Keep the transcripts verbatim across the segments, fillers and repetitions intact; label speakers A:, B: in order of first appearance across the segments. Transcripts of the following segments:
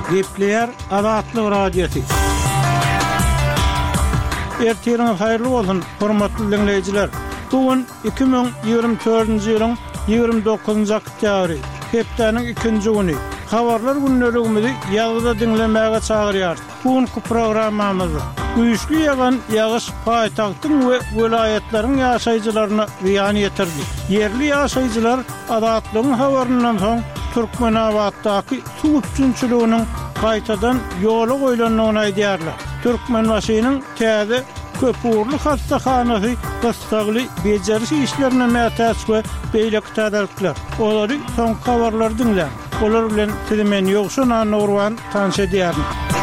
A: Gepler Azatlyk radiosu. Ertiriniz hayırlı olsun, hormatly dinleyijiler. Bugün iki bin ýygrimi dördünji ýylyň ýygrimi dokuzunjy oktýabry, hepdeniň ikinji güni. Habarlar günlerimizi ýagda dinlemäge çagyrýar. Bugünkü programmamyzy güýçli ýagan ýagyş paýtagtyň we welaýetlaryň ýaşaýjylaryna ziýan ýetirdi. Yerli ýaşaýjylar Azatlygyň habaryndan soň Türkmenabaddaky suw üçinçiliginiň gaýtadan ýola goýulanmagyny aýdýarlar. Türkmenbaşynyň täze köpürlü hastahanasy gystagly bejerişi işlerine mätäç we beýle täzellikler. Olary soň habarlar dinler. Olar bilen tilemen ýokşuna Nurwan tanış edýär.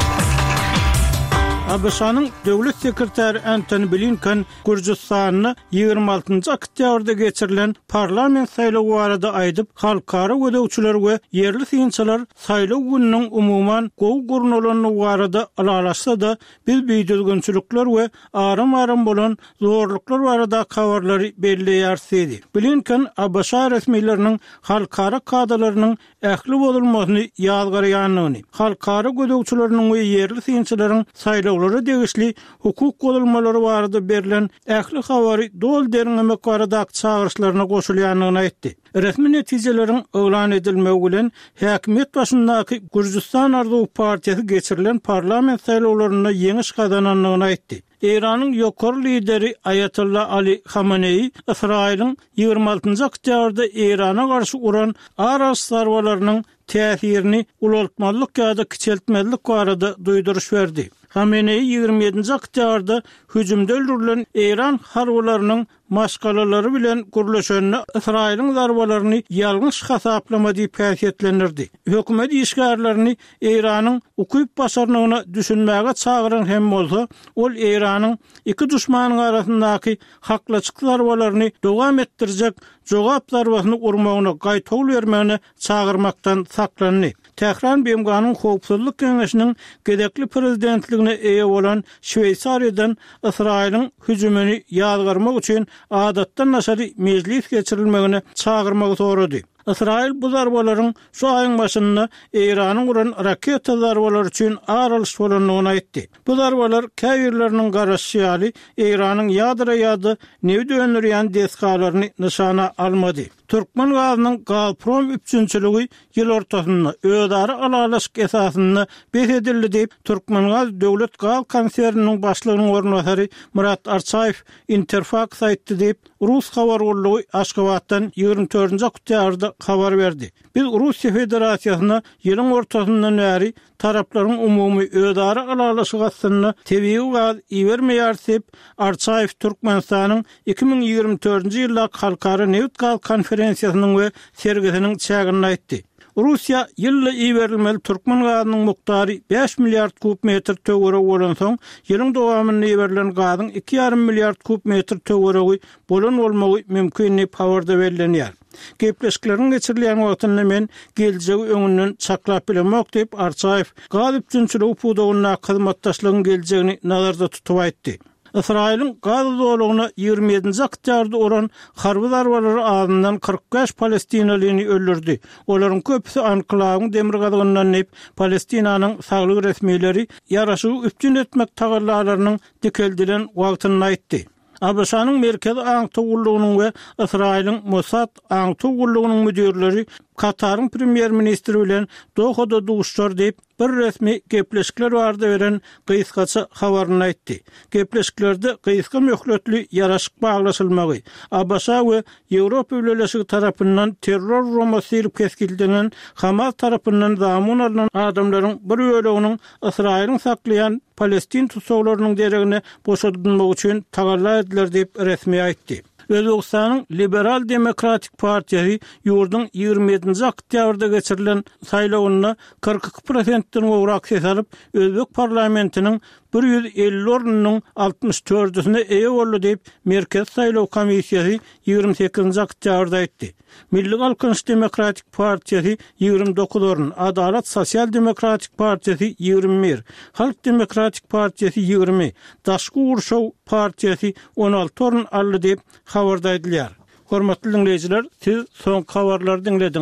A: A B S-nyň döwlet sekretary Antony Blinken Gürjistanyny ýygrimi altynjy oktýabrda geçirilen parlament saýlawy barada aýdyp, halkara gödäwçiler we yerli synçylar saýlaw gününiň umumyň gowy gurnulanyny barada alalaşsa da biz beýdilgençilikler we aram-aram bolan zorluklar barada habarlary belleýärdi. Blinken A B S resmiýetleriniň halkara kadrlarynyň ähli bolmagyny ýazgarýanyny, halkara gödäwçileriniň we yerli synçylaryň saýlaw Lara degişli hukuk golulmalary barada berilen ähli habary dol derin emek barada çağırışlaryna goşulýanyny aýtdy. Resmi netijelerin öňlan edilmegi bilen häkimet başyndaky Gürjistan Arzuw Partiýasy geçirilen parlament saýlawlaryna ýeňiş gazananyny aýtdy. İran'ın ýokary lideri Ayatollah Ali Khamenei, İsrail'in ýygrimi altynjy oktýabrda İran'a garşy uran aras zarwalarynyň täsirini ulaltmalyk ýa-da kiçeltmelik barada duýduruş berdi. Khamenei ýygrimi ýedinji oktýabrda hüjümde öldürilen İran harwalarynyň maşgalalary bilen gürleşenini İsrail'in zarwalaryny ýalňyş hasaplama diýip päsýetlenirdi. Hökümet işgärlerini İran'yň ukyp başarnygyna düşünmäge çagyran hem bolsa, ol İran'yň iki düşmanyň arasyndaky haklaçyk zarwalaryny dowam etdirjek jogap zarwasyny urmagyna gaýtaw bermegine çagyrmakdan saklandy. Tehran Bemganyň Howpsuzlyk Keňeşiniň gedekli prezidentligine eýe bolan Şweýsariýadan İsrail'in hüjümini ýazgarmak üçin adatdan naşary meclis geçirilmegine çagyrmagy sorady. İsrail bu zarbalaryň şu aýyň başynda İranyň uran raketa zarbalary üçin aralyş bolanyny aýtdy. Bu zarbalar käbirleriniň garaşýaly İranyň ýadra ýady newi döndürýän deskalaryny nyşana almady. Türkmen gazynyň Gazprom üçinçiligi ýyl ortasynda öýdary alalaşyk esasynda beredildi diýip Türkmengaz döwlet gaz konserniniň başlygynyň ornatary Murat Arçaýew Interfaks aýtdy diýip Rus habar agentlygy Aşgabatdan ýygrimi dördünji oktýabrda habar berdi. Biz Russiýa Federasiýasyna ýylyň ortasyndan bäri taraplaryň umumy öýdary alalaşyk asyny tebii gaz iýermeýär diýip Arçaýew Türkmenistanyň iki bin ýygrimi dördünji ýylda halkara neft gaz konferensiýasynyň we sergisiniň çägini aýtdy. Russiýa ýylly iýerilmeli Türkmen gazynyň miqdary beş milliard kub metr töwere bolan soň, ýylyň dowamynda iýerilen gazyň iki ýarym milliard kub metr töweregi bolan bolmagy mümkin diýip habarda berilýär. Gepleşikleriň geçirilýän wagtynda men geljegi öňünden çaklap bilemek diýip Arçaýew gaz üçinçiligi pudawyna hyzmatdaşlygyň geljegini nazarda tutup aýtdy. İsrail'in gaz dolugyna ýygrimi ýedinji oktýabrda uran harby zarbalary azyndan kırk beş Palestinalyny öldürdi. Olaryň köpüsi anklawyň demir gadagyndan nep Palestinanyň saglyk resmiýetleri ýaraşygy üpjün etmek tagallalarynyň dikeldilen wagtyny aýtdy. A B S-nyň merkezi aňtugullygynyň we İsrail'in Mossad aňtugullygynyň müdirleri Katar'ın premier ministri bilen Dohada duşlar diýip bir resmi gepleşikler barada beren gysgaça habaryny aýtdy. Gepleşiklerde gyska möhletli ýaraşyk baglaşylmagy, A B S we Ýewropa ülelesigi tarapyndan terror romasy keskildilen Hamas tarapyndan zamun alynan adamlaryň bir böleginiň İsrail'in saklayan Palestin tutsaglarynyň deregine boşadylmagy üçin tagalla ediler diýip resmi aýtdy. Özbekistanyň Liberal Demokratik Partiýasy ýurdun ýygrimi ýedinji oktýabrda geçirilen saýlawyna kırk iki prosentden gowrak ses alyp, Özbek parlamentiniň bir ýüz elli ornunyň altmış dördüsine eýe boldy diýip Merkez Saýlaw Komissiýasy ýygrimi sekizinji oktýabrda aýtdy. Milli Halkynç Demokratik Partiýasy ýygrimi dokuz orun, Adalat Sosial Demokratik Partiýasy ýygrimi bir, Halk Demokratik Partiýasy ýygrimi, Daşky Urşaw Partiýasy on alty orun aldy diýip habarda edilýär. Hormatly dinleyijiler, siz soň habarlary dinlediniz.